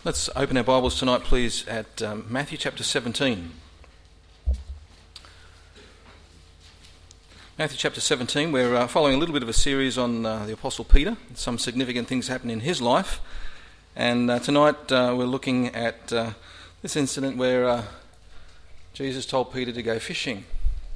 Let's open our Bibles tonight, please, at Matthew chapter 17. Matthew chapter 17, we're following a little bit of a series on the Apostle Peter. Some significant things happen in his life. And tonight we're looking at this incident where Jesus told Peter to go fishing.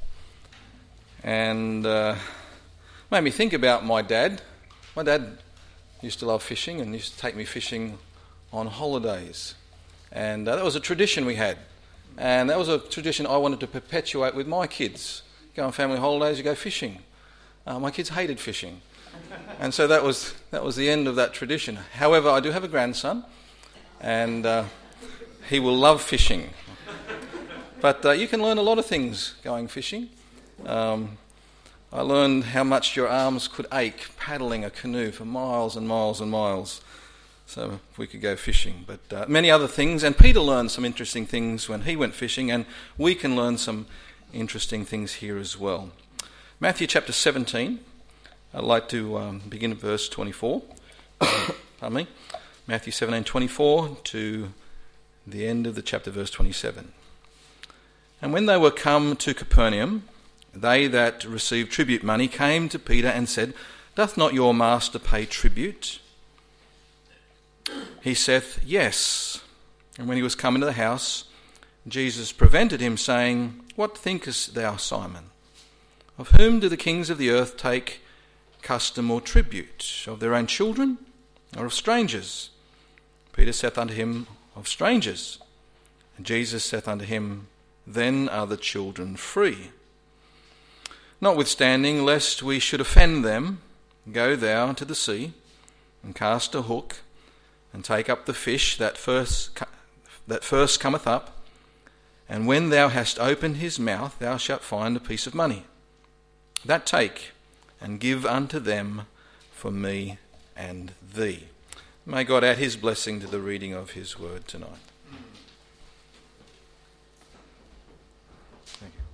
And made me think about my dad. My dad used to love fishing and used to take me fishing on holidays, and that was a tradition we had, and that was a tradition I wanted to perpetuate with my kids. Go on family holidays, you go fishing. My kids hated fishing, and so that was the end of that tradition. However, I do have a grandson, and he will love fishing. But you can learn a lot of things going fishing. I learned how much your arms could ache paddling a canoe for miles and miles and miles. So we could go fishing, but many other things. And Peter learned some interesting things when he went fishing, and we can learn some interesting things here as well. Matthew chapter 17, I'd like to begin at verse 24. Pardon me. Matthew 17:24 to the end of the chapter, verse 27. And when they were come to Capernaum, they that received tribute money came to Peter and said, Doth not your master pay tribute? He saith, Yes. And when he was come into the house, Jesus prevented him, saying, What thinkest thou, Simon? Of whom do the kings of the earth take custom or tribute? Of their own children, or of strangers? Peter saith unto him, Of strangers. And Jesus saith unto him, Then are the children free. Notwithstanding, lest we should offend them, go thou to the sea, and cast a hook, and take up the fish that first cometh up, and when thou hast opened his mouth, thou shalt find a piece of money. That take, and give unto them for me and thee. May God add his blessing to the reading of his word tonight. Thank you.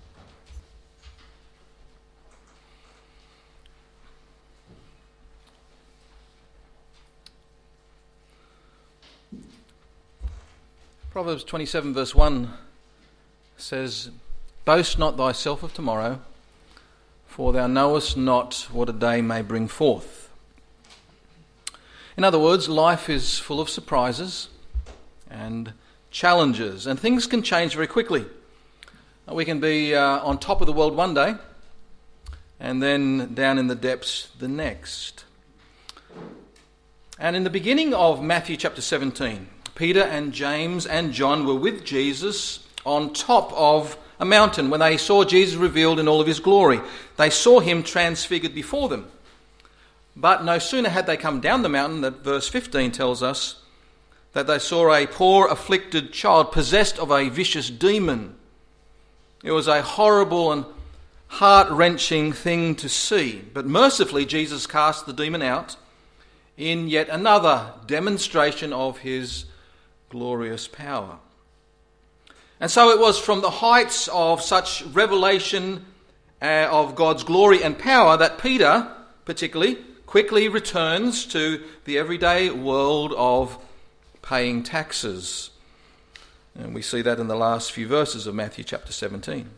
Proverbs 27 verse 1 says, Boast not thyself of tomorrow, for thou knowest not what a day may bring forth. In other words, life is full of surprises and challenges, and things can change very quickly. We can be on top of the world one day, and then down in the depths the next. And in the beginning of Matthew chapter 17, Peter and James and John were with Jesus on top of a mountain when they saw Jesus revealed in all of his glory. They saw him transfigured before them. But no sooner had they come down the mountain that verse 15 tells us that they saw a poor afflicted child possessed of a vicious demon. It was a horrible and heart-wrenching thing to see. But mercifully Jesus cast the demon out in yet another demonstration of his glorious power. And so it was from the heights of such revelation of God's glory and power that Peter, particularly, quickly returns to the everyday world of paying taxes. And we see that in the last few verses of Matthew chapter 17.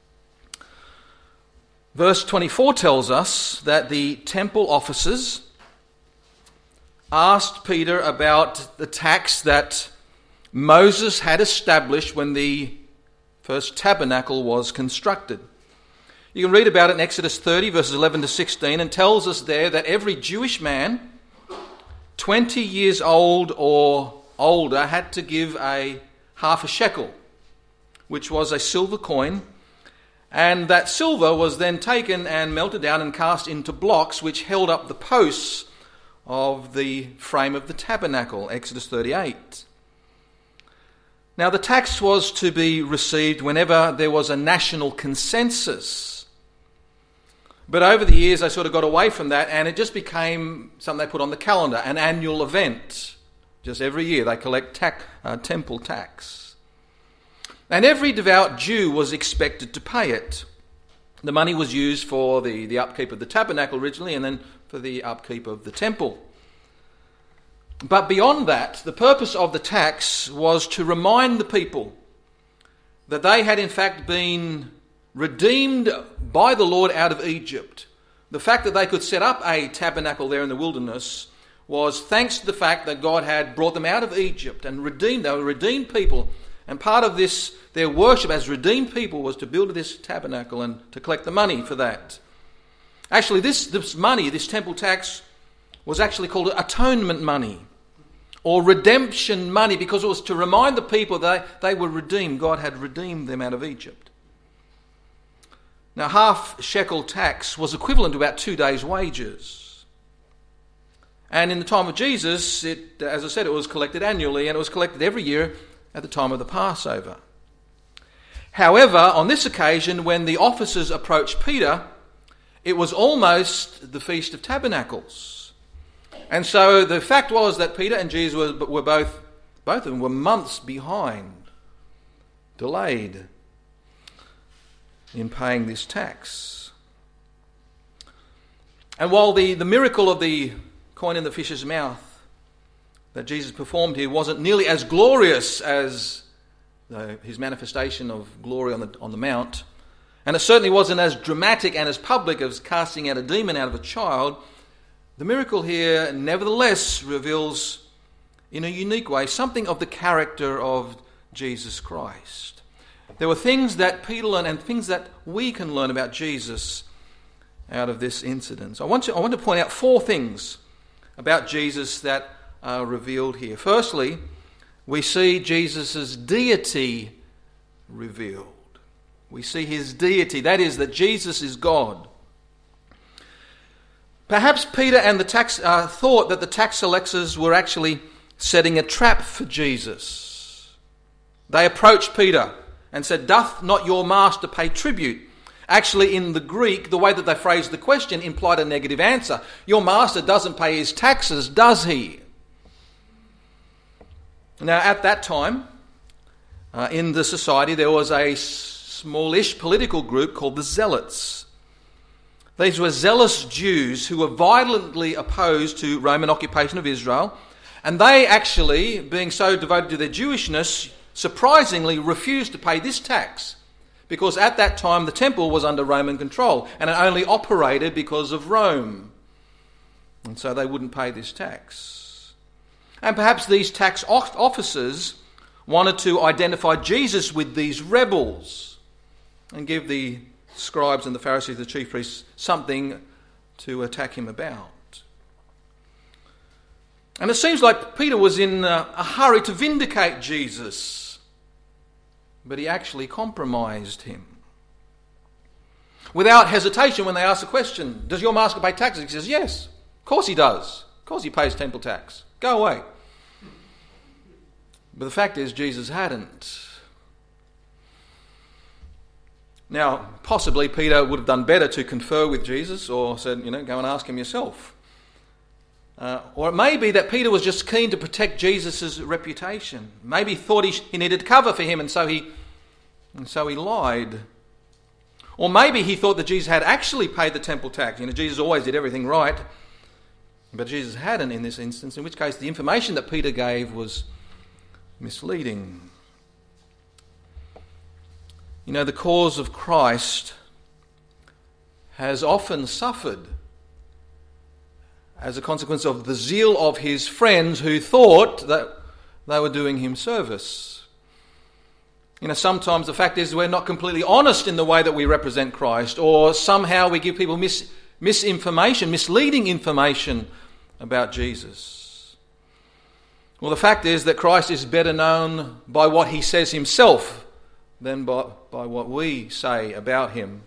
Verse 24 tells us that the temple officers asked Peter about the tax that Moses had established when the first tabernacle was constructed. You can read about it in Exodus 30 verses 11 to 16, and tells us there that every Jewish man 20 years old or older had to give a half a shekel, which was a silver coin, and that silver was then taken and melted down and cast into blocks which held up the posts of the frame of the tabernacle, Exodus 38. Now, the tax was to be received whenever there was a national consensus. But over the years, they sort of got away from that, and it just became something they put on the calendar, an annual event. Just every year, they collect temple tax. And every devout Jew was expected to pay it. The money was used for the upkeep of the tabernacle originally, and then for the upkeep of the temple. But beyond that, the purpose of the tax was to remind the people that they had in fact been redeemed by the Lord out of Egypt. The fact that they could set up a tabernacle there in the wilderness was thanks to the fact that God had brought them out of Egypt and redeemed. They were redeemed people. And part of this, their worship as redeemed people, was to build this tabernacle and to collect the money for that. Actually, this money, this temple tax, was actually called atonement money or redemption money, because it was to remind the people that they were redeemed. God had redeemed them out of Egypt. Now, half shekel tax was equivalent to about 2 days' wages. And in the time of Jesus, as I said, it was collected annually, and it was collected every year at the time of the Passover. However, on this occasion, when the officers approached Peter, it was almost the Feast of Tabernacles. And so the fact was that Peter and Jesus were both of them were months behind, delayed in paying this tax. And while the miracle of the coin in the fish's mouth that Jesus performed here wasn't nearly as glorious as his manifestation of glory on the mount, and it certainly wasn't as dramatic and as public as casting out a demon out of a child, the miracle here nevertheless reveals in a unique way something of the character of Jesus Christ. There were things that Peter learned and things that we can learn about Jesus out of this incident. So I want to point out 4 things about Jesus that are revealed here. Firstly, we see Jesus' deity revealed. We see his deity, that is, that Jesus is God. Perhaps Peter and the tax thought that the tax collectors were actually setting a trap for Jesus. They approached Peter and said, "Doth not your master pay tribute?" Actually, in the Greek, the way that they phrased the question implied a negative answer. Your master doesn't pay his taxes, does he? Now, at that time, in the society, there was a smallish political group called the Zealots. These were zealous Jews who were violently opposed to Roman occupation of Israel, and they actually, being so devoted to their Jewishness, surprisingly refused to pay this tax, because at that time the temple was under Roman control and it only operated because of Rome. And so they wouldn't pay this tax. And perhaps these tax officers wanted to identify Jesus with these rebels and give the scribes and the Pharisees, the chief priests, something to attack him about. And it seems like Peter was in a hurry to vindicate Jesus, but he actually compromised him. Without hesitation, when they asked the question, "Does your master pay taxes?" he says, "Yes, of course he does. Of course he pays temple tax. Go away." But the fact is, Jesus hadn't. Now, possibly Peter would have done better to confer with Jesus or said, go and ask him yourself. Or it may be that Peter was just keen to protect Jesus' reputation. Maybe he thought he needed cover for him, and so he lied. Or maybe he thought that Jesus had actually paid the temple tax. Jesus always did everything right, but Jesus hadn't in this instance, in which case the information that Peter gave was misleading. The cause of Christ has often suffered as a consequence of the zeal of his friends who thought that they were doing him service. Sometimes the fact is we're not completely honest in the way that we represent Christ, or somehow we give people misinformation, misleading information about Jesus. Well, the fact is that Christ is better known by what he says himself than by what we say about him.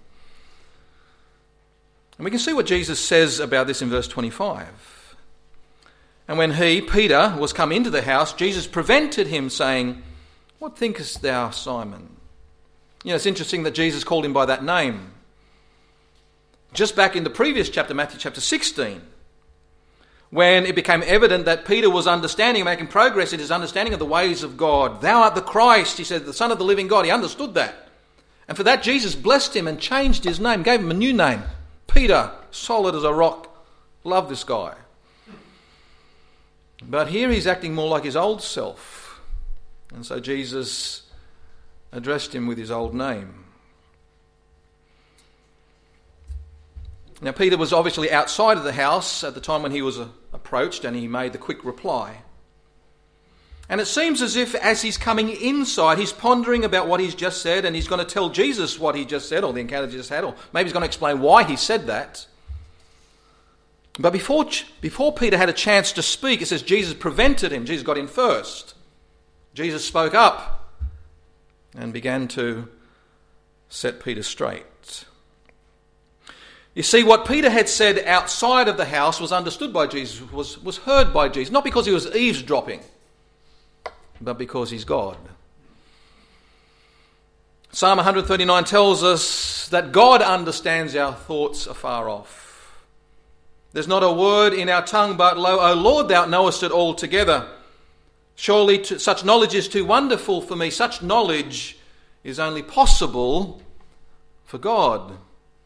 And we can see what Jesus says about this in verse 25. "And when he, Peter, was come into the house, Jesus prevented him, saying, What thinkest thou, Simon?" It's interesting that Jesus called him by that name. Just back in the previous chapter, Matthew chapter 16, when it became evident that Peter was making progress in his understanding of the ways of God. "Thou art the Christ," he said, "the Son of the living God." He understood that. And for that, Jesus blessed him and changed his name, gave him a new name. Peter, solid as a rock. Love this guy. But here he's acting more like his old self. And so Jesus addressed him with his old name. Now, Peter was obviously outside of the house at the time when he was approached, and he made the quick reply. And it seems as if as he's coming inside, he's pondering about what he's just said, and he's going to tell Jesus what he just said, or the encounter he just had, or maybe he's going to explain why he said that. But before Peter had a chance to speak, it says Jesus prevented him. Jesus got in first. Jesus spoke up and began to set Peter straight. You see, what Peter had said outside of the house was understood by Jesus, was heard by Jesus, not because he was eavesdropping, but because he's God. Psalm 139 tells us that God understands our thoughts afar off. There's not a word in our tongue, but lo, O Lord, thou knowest it altogether. Surely such knowledge is too wonderful for me. Such knowledge is only possible for God.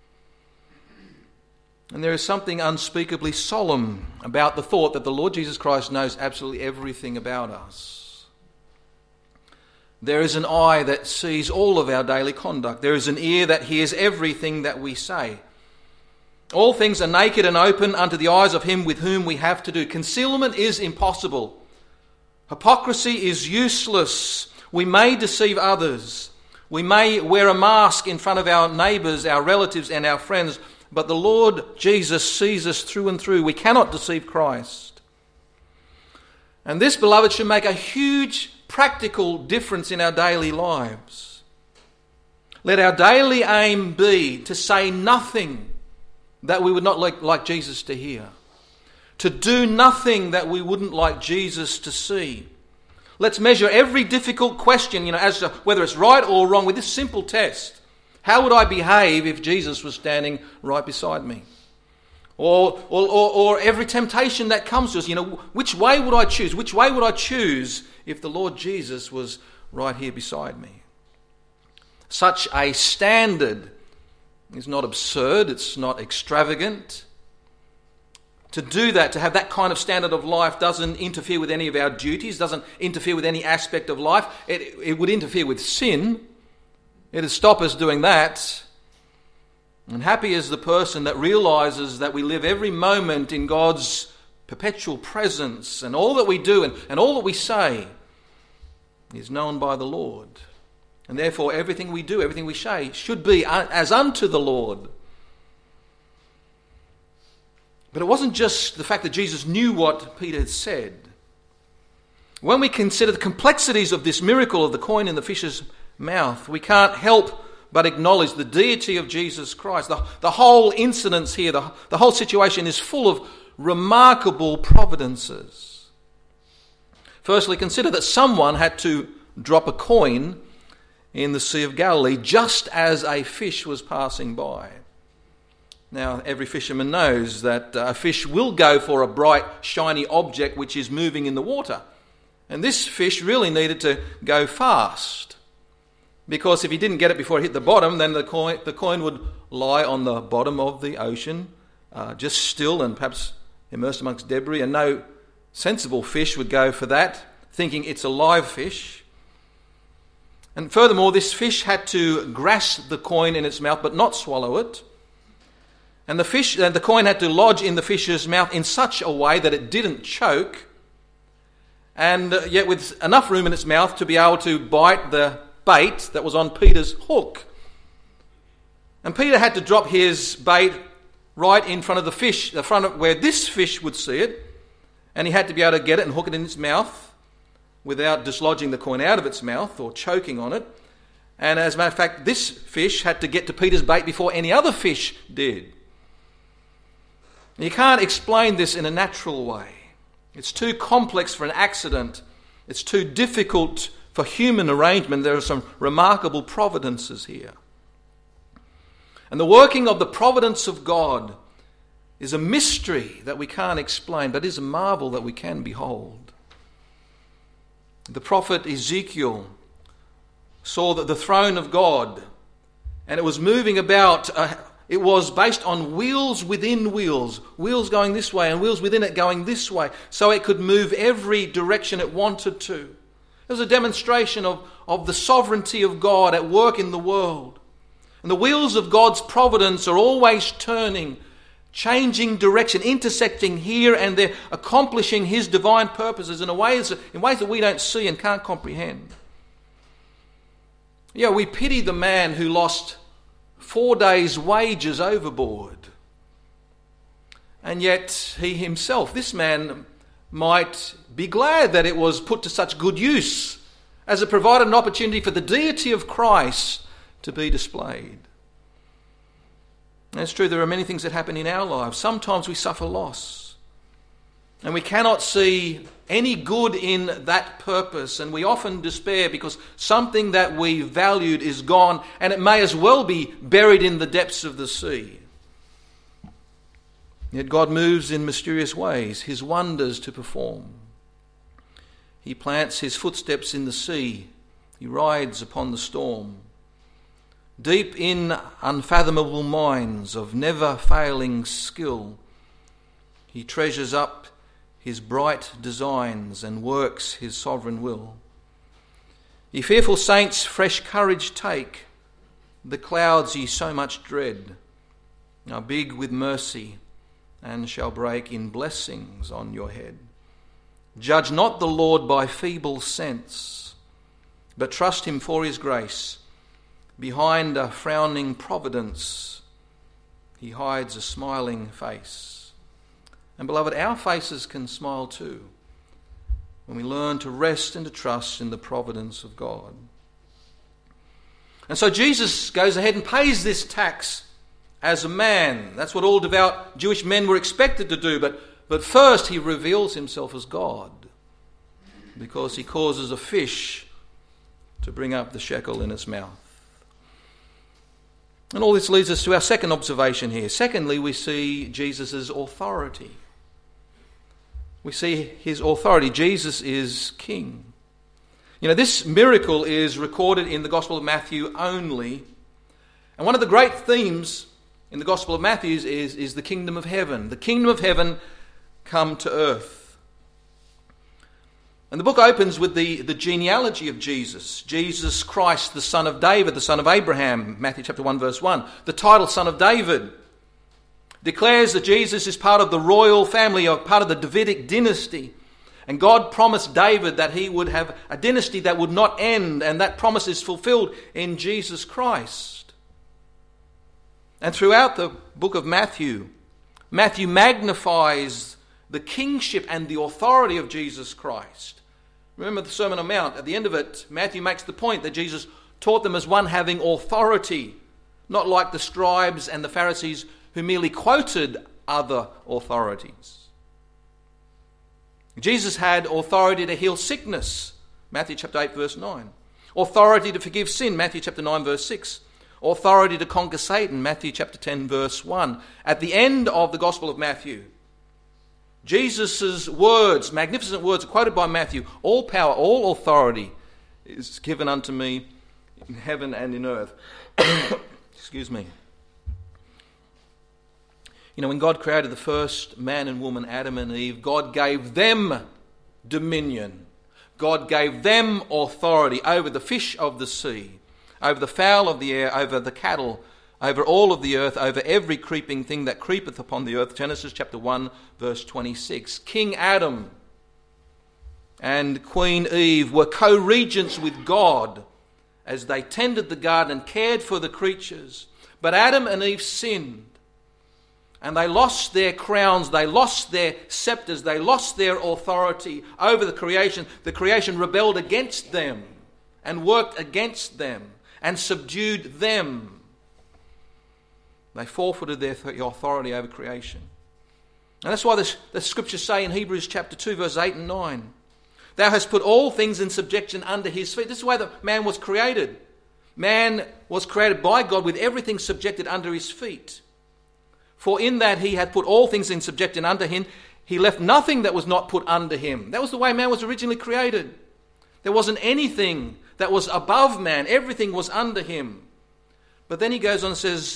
And there is something unspeakably solemn about the thought that the Lord Jesus Christ knows absolutely everything about us. There is an eye that sees all of our daily conduct. There is an ear that hears everything that we say. All things are naked and open unto the eyes of him with whom we have to do. Concealment is impossible. Hypocrisy is useless. We may deceive others. We may wear a mask in front of our neighbours, our relatives and our friends, but the Lord Jesus sees us through and through. We cannot deceive Christ. And this, beloved, should make a huge practical difference in our daily lives. Let our daily aim be to say nothing that we would not like Jesus to hear. To do nothing that we wouldn't like Jesus to see. Let's measure every difficult question, as to whether it's right or wrong with this simple test. How would I behave if Jesus was standing right beside me? Or every temptation that comes to us, which way would I choose? Which way would I choose if the Lord Jesus was right here beside me? Such a standard is not absurd, it's not extravagant. To do that, to have that kind of standard of life doesn't interfere with any of our duties, doesn't interfere with any aspect of life. It would interfere with sin. It would stop us doing that. And happy is the person that realises that we live every moment in God's perpetual presence, and all that we do and all that we say is known by the Lord. And therefore everything we do, everything we say should be as unto the Lord. But it wasn't just the fact that Jesus knew what Peter had said. When we consider the complexities of this miracle of the coin in the fish's mouth, we can't help but acknowledge the deity of Jesus Christ. The whole incident here, the whole situation is full of remarkable providences. Firstly, consider that someone had to drop a coin in the Sea of Galilee just as a fish was passing by. Now, every fisherman knows that a fish will go for a bright, shiny object which is moving in the water. And this fish really needed to go fast, because if he didn't get it before it hit the bottom, then the coin would lie on the bottom of the ocean, just still and perhaps immersed amongst debris, and no sensible fish would go for that, thinking it's a live fish. And furthermore, this fish had to grasp the coin in its mouth but not swallow it. And the coin had to lodge in the fish's mouth in such a way that it didn't choke, and yet with enough room in its mouth to be able to bite the bait that was on Peter's hook. And Peter had to drop his bait right in front of the fish, the front of where this fish would see it, and he had to be able to get it and hook it in its mouth without dislodging the coin out of its mouth or choking on it. And as a matter of fact, this fish had to get to Peter's bait before any other fish did. You can't explain this in a natural way. It's too complex for an accident. It's too difficult for human arrangement. There are some remarkable providences here. And the working of the providence of God is a mystery that we can't explain, but is a marvel that we can behold. The prophet Ezekiel saw that the throne of God, and it was moving about It was based on wheels within wheels, wheels going this way and wheels within it going this way, so it could move every direction it wanted to. It was a demonstration of the sovereignty of God at work in the world. And the wheels of God's providence are always turning, changing direction, intersecting here and there, accomplishing His divine purposes in ways that we don't see and can't comprehend. Yeah, we pity the man who lost 4 days' wages overboard. And yet he himself, this man, might be glad that it was put to such good use, as it provided an opportunity for the deity of Christ to be displayed. And it's true, there are many things that happen in our lives. Sometimes we suffer loss, and we cannot see any good in that purpose, and we often despair because something that we valued is gone, and it may as well be buried in the depths of the sea. Yet God moves in mysterious ways, His wonders to perform. He plants His footsteps in the sea. He rides upon the storm. Deep in unfathomable mines of never-failing skill, He treasures up His bright designs and works His sovereign will. Ye fearful saints, fresh courage take. The clouds ye so much dread are big with mercy and shall break in blessings on your head. Judge not the Lord by feeble sense, but trust Him for His grace. Behind a frowning providence, He hides a smiling face. And beloved, our faces can smile too when we learn to rest and to trust in the providence of God. And so Jesus goes ahead and pays this tax as a man. That's what all devout Jewish men were expected to do. But first He reveals Himself as God, because He causes a fish to bring up the shekel in its mouth. And all this leads us to our second observation here. Secondly, we see Jesus' authority. We see His authority. Jesus is King. You know, this miracle is recorded in the Gospel of Matthew only. And one of the great themes in the Gospel of Matthew is the kingdom of heaven. The kingdom of heaven come to earth. And the book opens with the genealogy of Jesus. Jesus Christ, the son of David, the son of Abraham. Matthew chapter 1 verse 1. The title Son of David declares that Jesus is part of the royal family, or part of the Davidic dynasty. And God promised David that he would have a dynasty that would not end, and that promise is fulfilled in Jesus Christ. And throughout the book of Matthew, Matthew magnifies the kingship and the authority of Jesus Christ. Remember the Sermon on the Mount, at the end of it, Matthew makes the point that Jesus taught them as one having authority, not like the scribes and the Pharisees who merely quoted other authorities. Jesus had authority to heal sickness, Matthew chapter 8 verse 9. Authority to forgive sin, Matthew chapter 9 verse 6. Authority to conquer Satan, Matthew chapter 10 verse 1. At the end of the Gospel of Matthew, Jesus' words, magnificent words, are quoted by Matthew. All power, all authority is given unto me in heaven and in earth. Excuse me. You know, when God created the first man and woman, Adam and Eve, God gave them dominion. God gave them authority over the fish of the sea, over the fowl of the air, over the cattle, over all of the earth, over every creeping thing that creepeth upon the earth. Genesis chapter 1 verse 26. King Adam and Queen Eve were co-regents with God as they tended the garden and cared for the creatures. But Adam and Eve sinned, and they lost their crowns, they lost their scepters, they lost their authority over the creation. The creation rebelled against them and worked against them and subdued them. They forfeited their authority over creation. And that's why the scriptures say in Hebrews chapter 2 verses 8 and 9, Thou hast put all things in subjection under His feet. This is the way that man was created. Man was created by God with everything subjected under His feet. For in that He had put all things in subjection under Him, He left nothing that was not put under Him. That was the way man was originally created. There wasn't anything that was above man. Everything was under Him. But then He goes on and says,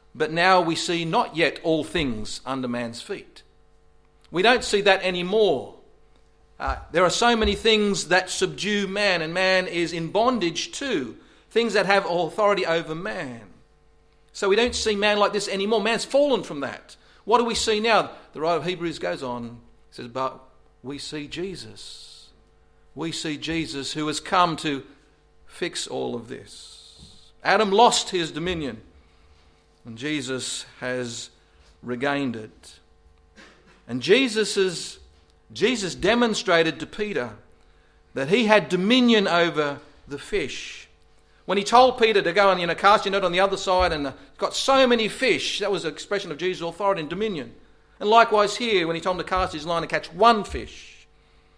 but now we see not yet all things under man's feet. We don't see that anymore. There are so many things that subdue man, and man is in bondage to things that have authority over man. So we don't see man like this anymore. Man's fallen from that. What do we see now? The writer of Hebrews goes on, says, but we see Jesus. We see Jesus who has come to fix all of this. Adam lost his dominion, and Jesus has regained it. And Jesus demonstrated to Peter that he had dominion over the fish. When he told Peter to go and cast your net on the other side, and got so many fish, that was an expression of Jesus' authority and dominion. And likewise here, when he told him to cast his line and catch one fish.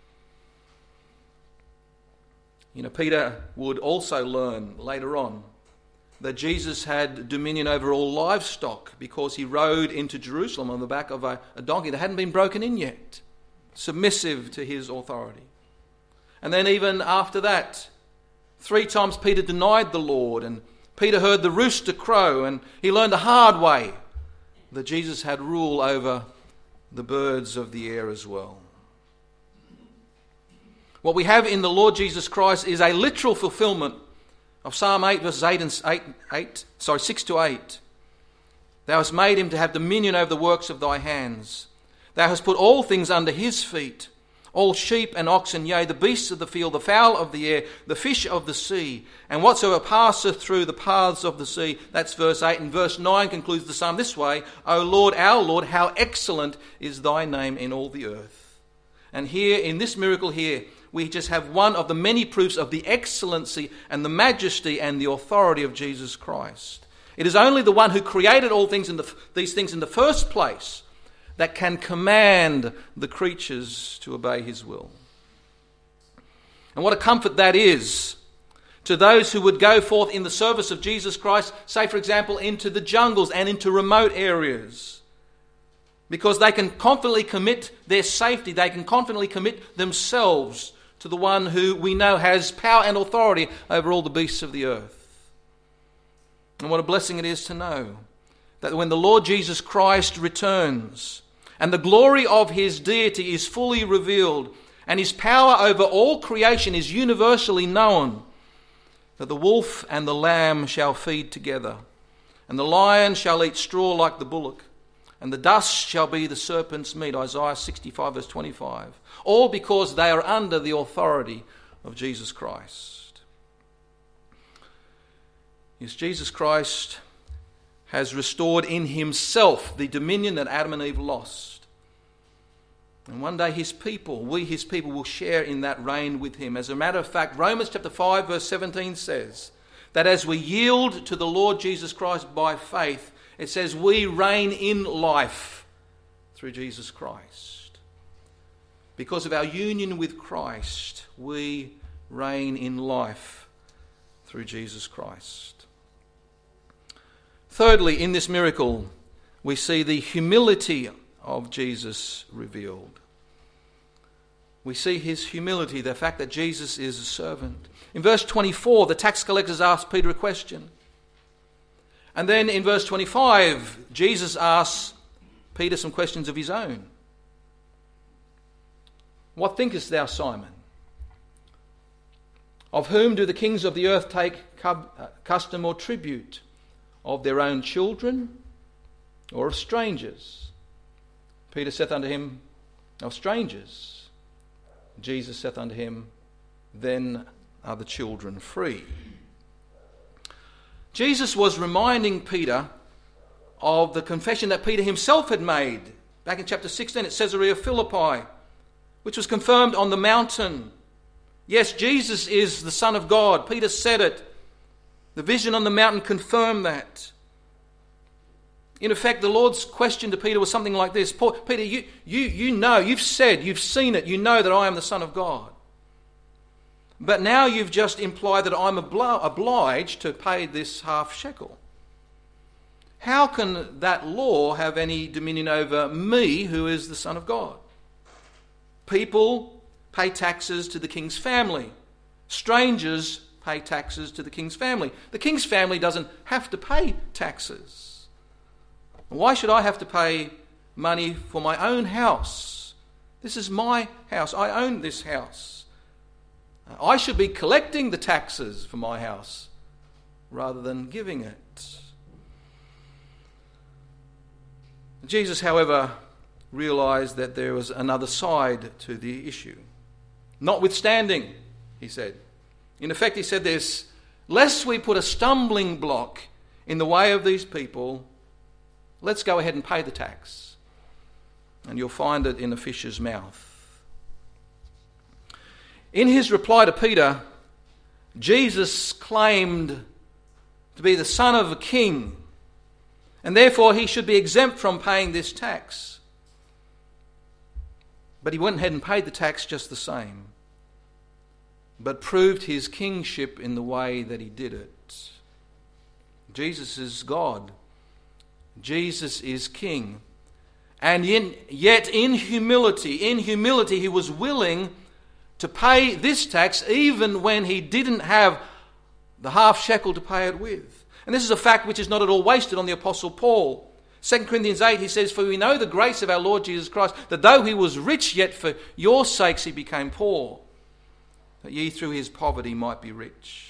Peter would also learn later on that Jesus had dominion over all livestock because he rode into Jerusalem on the back of a donkey that hadn't been broken in yet, submissive to his authority. And then even after that, 3 times Peter denied the Lord, and Peter heard the rooster crow, and he learned the hard way that Jesus had rule over the birds of the air as well. What we have in the Lord Jesus Christ is a literal fulfillment of Psalm 8 verses 6 to 8. Thou hast made him to have dominion over the works of thy hands. Thou hast put all things under his feet, all sheep and oxen, yea, the beasts of the field, the fowl of the air, the fish of the sea, and whatsoever passeth through the paths of the sea. That's verse 8. And verse 9 concludes the psalm this way, O Lord, our Lord, how excellent is thy name in all the earth. And here, in this miracle here, we just have one of the many proofs of the excellency and the majesty and the authority of Jesus Christ. It is only the one who created all things these things in the first place that can command the creatures to obey his will. And what a comfort that is to those who would go forth in the service of Jesus Christ, say for example into the jungles and into remote areas, because they can confidently commit their safety, they can confidently commit themselves to the one who we know has power and authority over all the beasts of the earth. And what a blessing it is to know that when the Lord Jesus Christ returns and the glory of his deity is fully revealed and his power over all creation is universally known, that the wolf and the lamb shall feed together, and the lion shall eat straw like the bullock, and the dust shall be the serpent's meat, Isaiah 65 verse 25. All because they are under the authority of Jesus Christ. Yes, Jesus Christ has restored in himself the dominion that Adam and Eve lost. And one day his people, we his people, will share in that reign with him. As a matter of fact, Romans chapter 5 verse 17 says that as we yield to the Lord Jesus Christ by faith, it says we reign in life through Jesus Christ. Because of our union with Christ, we reign in life through Jesus Christ. Thirdly, in this miracle, we see the humility of Jesus revealed. We see his humility, the fact that Jesus is a servant. In verse 24, the tax collectors asked Peter a question. And then in verse 25, Jesus asks Peter some questions of his own. What thinkest thou, Simon? Of whom do the kings of the earth take custom or tribute? Of their own children or of strangers? Peter saith unto him, Of strangers. Jesus saith unto him, Then are the children free. Jesus was reminding Peter of the confession that Peter himself had made back in chapter 16 at Caesarea Philippi, which was confirmed on the mountain. Yes, Jesus is the Son of God. Peter said it. The vision on the mountain confirmed that. In effect, the Lord's question to Peter was something like this. Peter, you know, you've said, you've seen it, you know that I am the Son of God. But now you've just implied that I'm obliged to pay this half shekel. How can that law have any dominion over me, who is the Son of God? People pay taxes to the king's family. Strangers pay taxes to the king's family. The king's family doesn't have to pay taxes. Why should I have to pay money for my own house? This is my house. I own this house. I should be collecting the taxes for my house rather than giving it. Jesus, however, realized that there was another side to the issue. Notwithstanding, he said. In effect, he said this, lest we put a stumbling block in the way of these people, let's go ahead and pay the tax. And you'll find it in the fish's mouth. In his reply to Peter, Jesus claimed to be the son of a king, and therefore he should be exempt from paying this tax. But he went ahead and paid the tax just the same, but proved his kingship in the way that he did it. Jesus is God. Jesus is king. And yet in humility, he was willing to pay this tax even when he didn't have the half shekel to pay it with. And this is a fact which is not at all wasted on the Apostle Paul. 2 Corinthians 8, he says, "For we know the grace of our Lord Jesus Christ, that though he was rich, yet for your sakes he became poor, that ye through his poverty might be rich."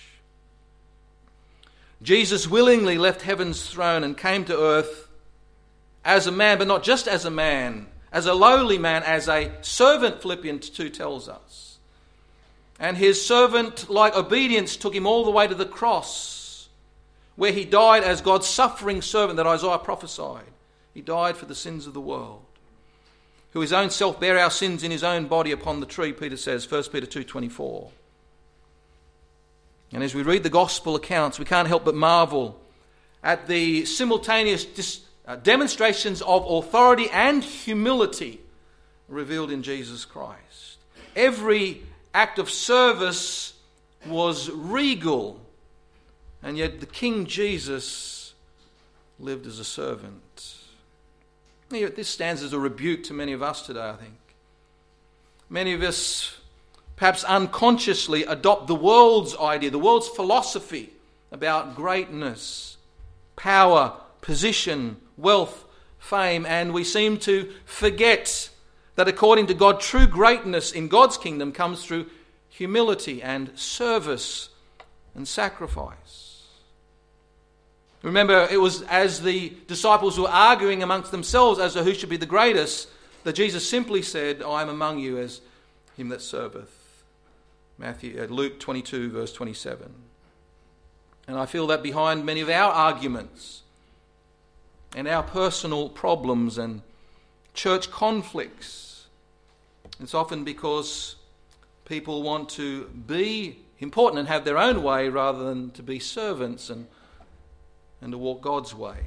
Jesus willingly left heaven's throne and came to earth as a man, but not just as a man, as a lowly man, as a servant, Philippians 2 tells us. And his servant-like obedience took him all the way to the cross, where he died as God's suffering servant that Isaiah prophesied. He died for the sins of the world, who his own self bare our sins in his own body upon the tree, Peter says, 1 Peter 2:24. And as we read the gospel accounts, we can't help but marvel at the simultaneous demonstrations of authority and humility revealed in Jesus Christ. Every act of service was regal, and yet the King Jesus lived as a servant. This stands as a rebuke to many of us today, I think. Many of us, perhaps unconsciously, adopt the world's idea, the world's philosophy about greatness, power, position, wealth, fame, and we seem to forget that according to God, true greatness in God's kingdom comes through humility and service and sacrifice. Remember, it was as the disciples were arguing amongst themselves as to who should be the greatest, that Jesus simply said, "I am among you as him that serveth." Luke 22, verse 27. And I feel that behind many of our arguments and our personal problems and church conflicts, it's often because people want to be important and have their own way rather than to be servants and to walk God's way.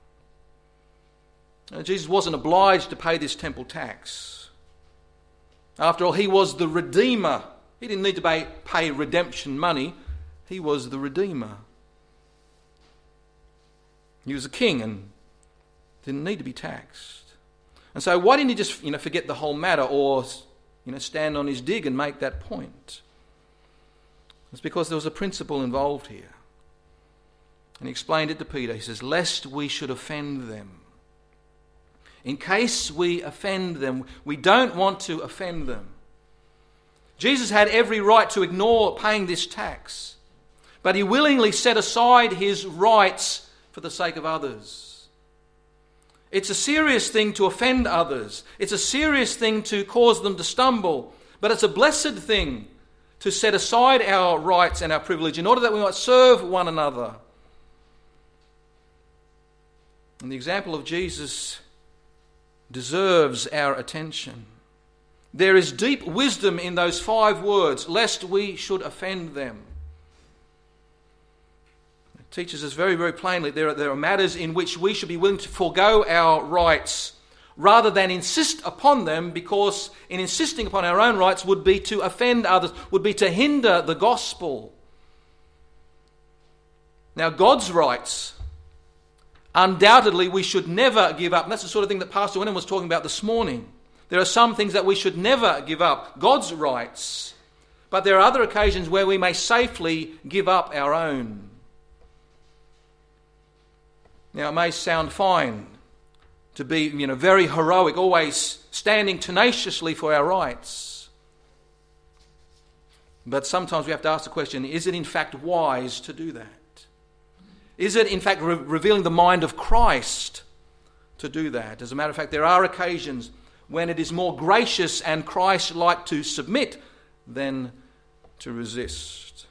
Jesus wasn't obliged to pay this temple tax. After all, he was the Redeemer. He didn't need to pay redemption money. He was the Redeemer. He was a king and didn't need to be taxed. And so why didn't he just forget the whole matter or stand on his dig and make that point? It's because there was a principle involved here. And he explained it to Peter. He says, lest we should offend them. In case we offend them, we don't want to offend them. Jesus had every right to ignore paying this tax, but he willingly set aside his rights for the sake of others. It's a serious thing to offend others. It's a serious thing to cause them to stumble, but it's a blessed thing to set aside our rights and our privilege in order that we might serve one another. And the example of Jesus deserves our attention. There is deep wisdom in those 5 words, lest we should offend them. It teaches us very, very plainly there are matters in which we should be willing to forego our rights rather than insist upon them, because in insisting upon our own rights would be to offend others, would be to hinder the gospel. Now, God's rights, undoubtedly, we should never give up. And that's the sort of thing that Pastor Wenham was talking about this morning. There are some things that we should never give up, God's rights. But there are other occasions where we may safely give up our own. Now, it may sound fine to be, very heroic, always standing tenaciously for our rights. But sometimes we have to ask the question, is it in fact wise to do that? Is it in fact revealing the mind of Christ to do that? As a matter of fact, there are occasions when it is more gracious and Christ-like to submit than to resist.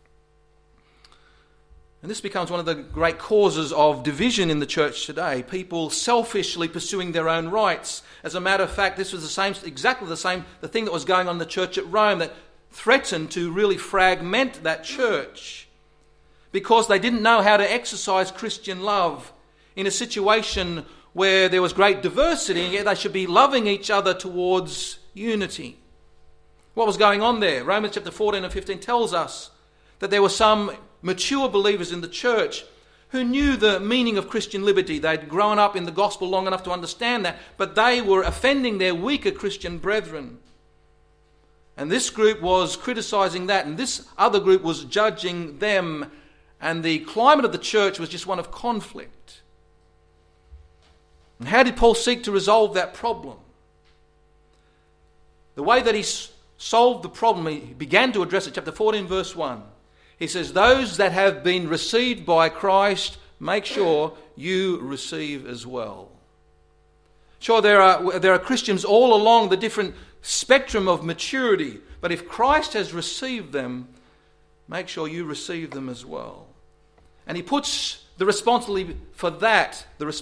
And this becomes one of the great causes of division in the church today. People selfishly pursuing their own rights. As a matter of fact, this was exactly the thing that was going on in the church at Rome that threatened to really fragment that church because they didn't know how to exercise Christian love in a situation where there was great diversity, and yet they should be loving each other towards unity. What was going on there? Romans chapter 14 and 15 tells us that there were some mature believers in the church who knew the meaning of Christian liberty. They'd grown up in the gospel long enough to understand that, but they were offending their weaker Christian brethren. And this group was criticizing that, and this other group was judging them, and the climate of the church was just one of conflict. And how did Paul seek to resolve that problem? The way that he solved the problem, he began to address it. Chapter 14, verse 1. He says, those that have been received by Christ, make sure you receive as well. Sure, there are Christians all along the different spectrum of maturity, but if Christ has received them, make sure you receive them as well. And he puts the responsibility for that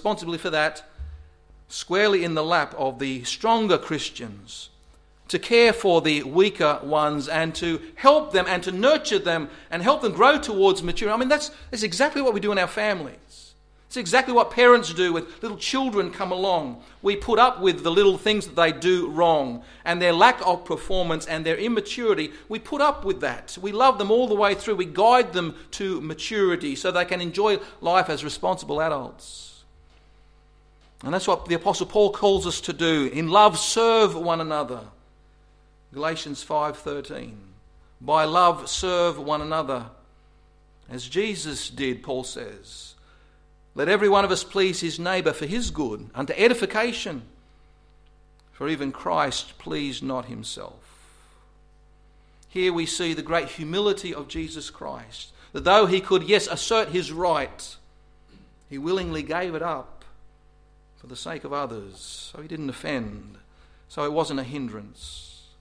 squarely in the lap of the stronger Christians, to care for the weaker ones and to help them and to nurture them and help them grow towards maturity. I mean, that's exactly what we do in our families. It's exactly what parents do with little children come along. We put up with the little things that they do wrong and their lack of performance and their immaturity. We put up with that. We love them all the way through. We guide them to maturity so they can enjoy life as responsible adults. And that's what the Apostle Paul calls us to do. In love, serve one another. Galatians 5:13. By love, serve one another. As Jesus did, Paul says. Let every one of us please his neighbour for his good, unto edification. For even Christ pleased not himself. Here we see the great humility of Jesus Christ. That though he could, yes, assert his right, he willingly gave it up for the sake of others. So he didn't offend. So it wasn't a hindrance.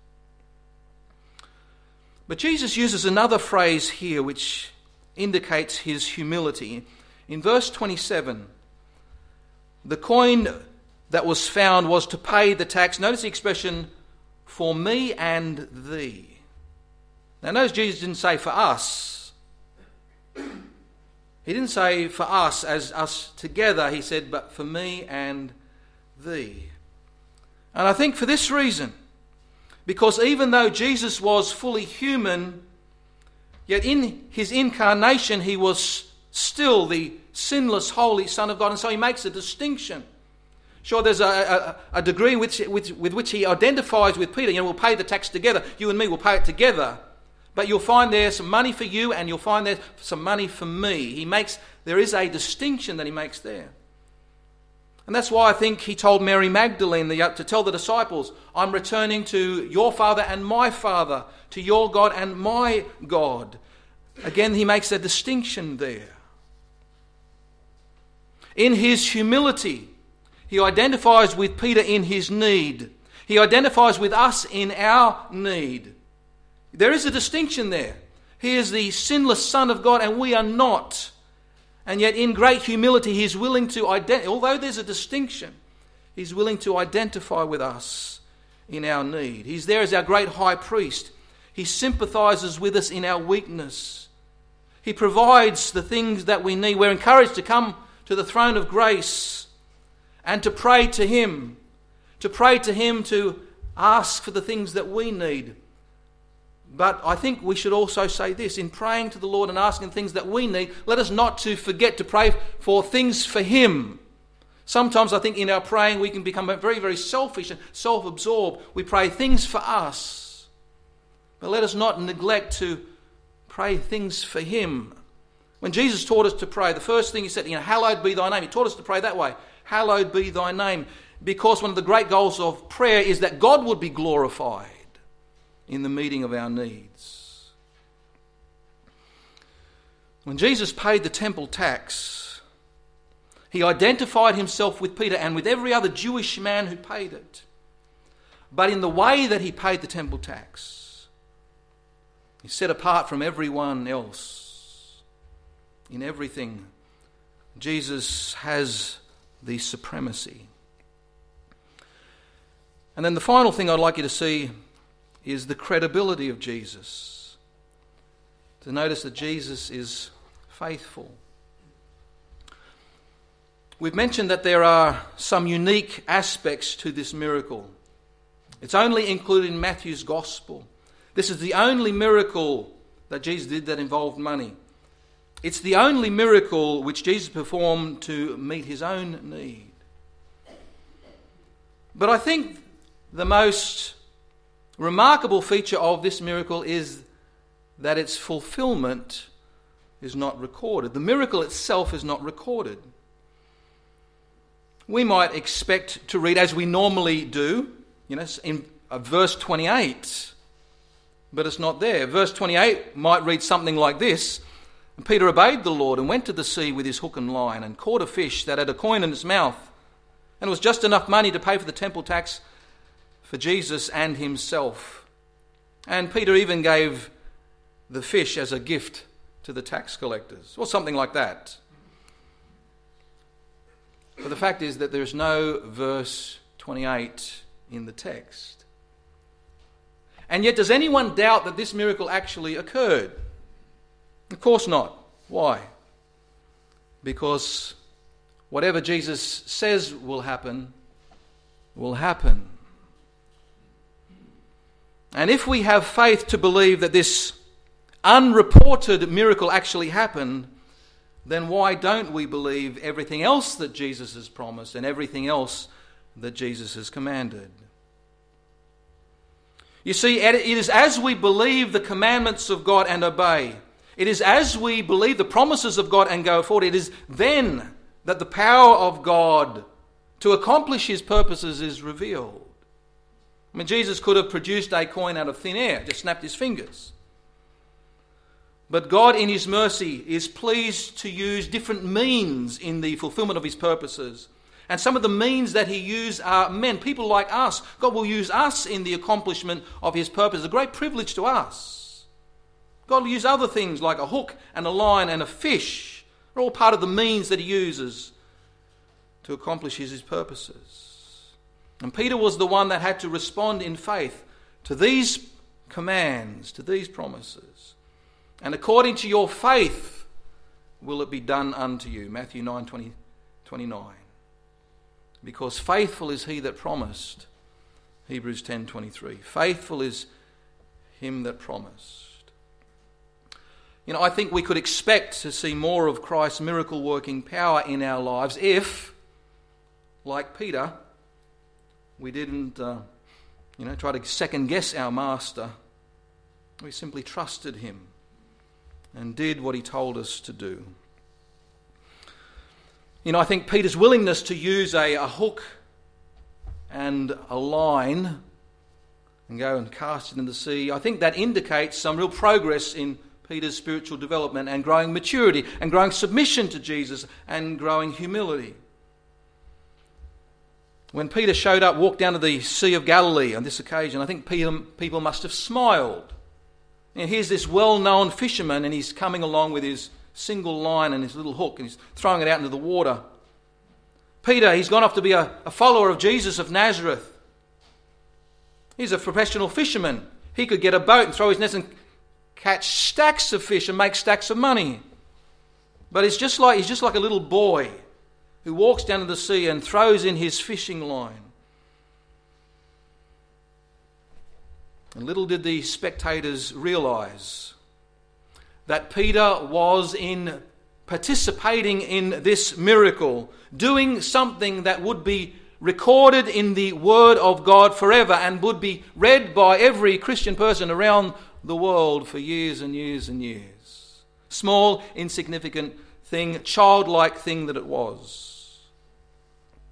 But Jesus uses another phrase here which indicates his humility. In verse 27, the coin that was found was to pay the tax. Notice the expression, for me and thee. Now notice Jesus didn't say for us. He didn't say for us as us together. He said, but for me and thee. And I think for this reason, because even though Jesus was fully human, yet in his incarnation he was still the sinless, holy Son of God. And so he makes a distinction. Sure, there's a degree with which he identifies with Peter. We'll pay the tax together. You and me will pay it together. But you'll find there's some money for you and you'll find there's some money for me. There is a distinction that he makes there. And that's why I think he told Mary Magdalene to tell the disciples, I'm returning to your Father and my Father, to your God and my God. Again, he makes a distinction there. In his humility, he identifies with Peter in his need. He identifies with us in our need. There is a distinction there. He is the sinless Son of God and we are not. And yet in great humility he is willing to although there's a distinction, he's willing to identify with us in our need. He's there as our great high priest. He sympathizes with us in our weakness. He provides the things that we need. We're encouraged to come to the throne of grace and to pray to him. To ask for the things that we need. But I think we should also say this, in praying to the Lord and asking things that we need, let us not to forget to pray for things for him. Sometimes I think in our praying we can become very, very selfish and self-absorbed. We pray things for us. But let us not neglect to pray things for him. When Jesus taught us to pray, the first thing he said, hallowed be thy name. He taught us to pray that way. hallowed be thy name. Because one of the great goals of prayer is that God would be glorified in the meeting of our needs. When Jesus paid the temple tax, he identified himself with Peter and with every other Jewish man who paid it. But in the way that he paid the temple tax, he's set apart from everyone else. In everything, Jesus has the supremacy. And then the final thing I'd like you to see is the credibility of Jesus. To notice that Jesus is faithful. We've mentioned that there are some unique aspects to this miracle. It's only included in Matthew's Gospel. This is the only miracle that Jesus did that involved money. It's the only miracle which Jesus performed to meet his own need. But I think the most remarkable feature of this miracle is that its fulfillment is not recorded. The miracle itself is not recorded. We might expect to read, as we normally do, in verse 28, but it's not there. Verse 28 might read something like this: "And Peter obeyed the Lord and went to the sea with his hook and line and caught a fish that had a coin in its mouth, and it was just enough money to pay for the temple tax for Jesus and himself. And Peter even gave the fish as a gift to the tax collectors," or something like that. But the fact is that there is no verse 28 in the text. And yet, does anyone doubt that this miracle actually occurred? Of course not. Why? Because whatever Jesus says will happen, will happen. And if we have faith to believe that this unreported miracle actually happened, then why don't we believe everything else that Jesus has promised and everything else that Jesus has commanded? You see, it is as we believe the commandments of God and obey, it is as we believe the promises of God and go forward, it is then that the power of God to accomplish his purposes is revealed. I mean, Jesus could have produced a coin out of thin air, just snapped his fingers. But God in his mercy is pleased to use different means in the fulfillment of his purposes. And some of the means that he used are men, people like us. God will use us in the accomplishment of his purpose. It's a great privilege to us. God will use other things like a hook and a line and a fish. They're all part of the means that he uses to accomplish his purposes. And Peter was the one that had to respond in faith to these commands, to these promises. And according to your faith will it be done unto you. Matthew 9:29. Because faithful is he that promised. Hebrews 10:23. Faithful is him that promised. I think we could expect to see more of Christ's miracle working power in our lives if, like Peter, we didn't try to second guess our master. We simply trusted him and did what he told us to do. I think Peter's willingness to use a hook and a line and go and cast it in the sea, I think that indicates some real progress in Peter's spiritual development and growing maturity and growing submission to Jesus and growing humility. When Peter showed up, walked down to the Sea of Galilee on this occasion, I think people must have smiled. Here's this well-known fisherman and he's coming along with his single line and his little hook and he's throwing it out into the water. Peter, he's gone off to be a follower of Jesus of Nazareth. He's a professional fisherman. He could get a boat and throw his nets and catch stacks of fish and make stacks of money. But he's just like a little boy who walks down to the sea and throws in his fishing line. And little did the spectators realise that Peter was participating in this miracle, doing something that would be recorded in the Word of God forever and would be read by every Christian person around the world for years and years and years. Small, insignificant thing, childlike thing that it was.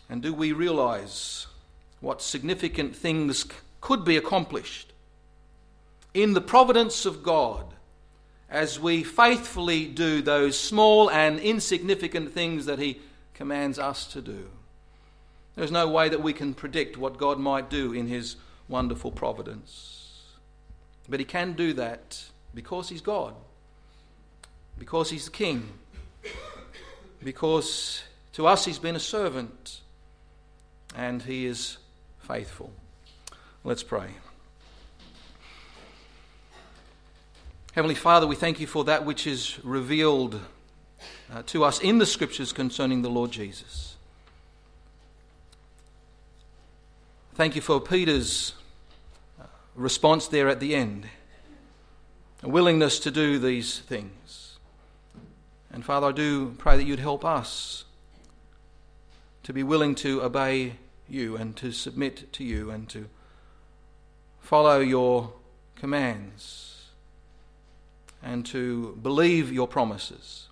And do we realize what significant things could be accomplished in the providence of God as we faithfully do those small and insignificant things that He commands us to do? There's no way that we can predict what God might do in His wonderful providence. But He can do that because He's God, because He's the King, because to us He's been a servant and He is faithful. Let's pray. Heavenly Father, we thank You for that which is revealed to us in the Scriptures concerning the Lord Jesus. Thank You for Peter's response there at the end, a willingness to do these things. And Father, I do pray that You'd help us to be willing to obey You and to submit to You and to follow Your commands and to believe Your promises.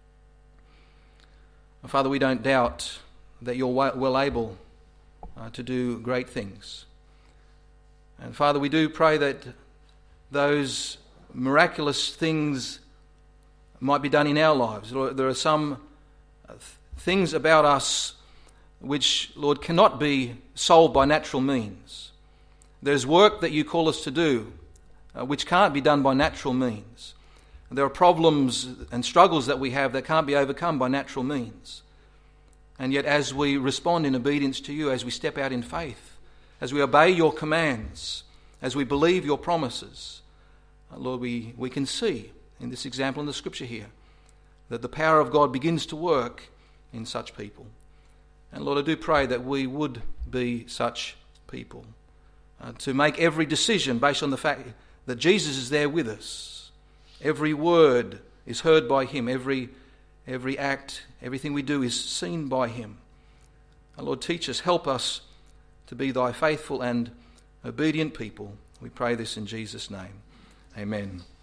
And Father, we don't doubt that You're well able to do great things. And Father, we do pray that those miraculous things might be done in our lives. Lord, there are some things about us which, Lord, cannot be solved by natural means. There's work that You call us to do which can't be done by natural means. There are problems and struggles that we have that can't be overcome by natural means. And yet as we respond in obedience to You, as we step out in faith, as we obey Your commands, as we believe Your promises, Lord, we can see in this example in the Scripture here that the power of God begins to work in such people. And Lord, I do pray that we would be such people, to make every decision based on the fact that Jesus is there with us. Every word is heard by Him. Every act, everything we do is seen by Him. Lord, teach us, help us to be Thy faithful and obedient people. We pray this in Jesus' name. Amen.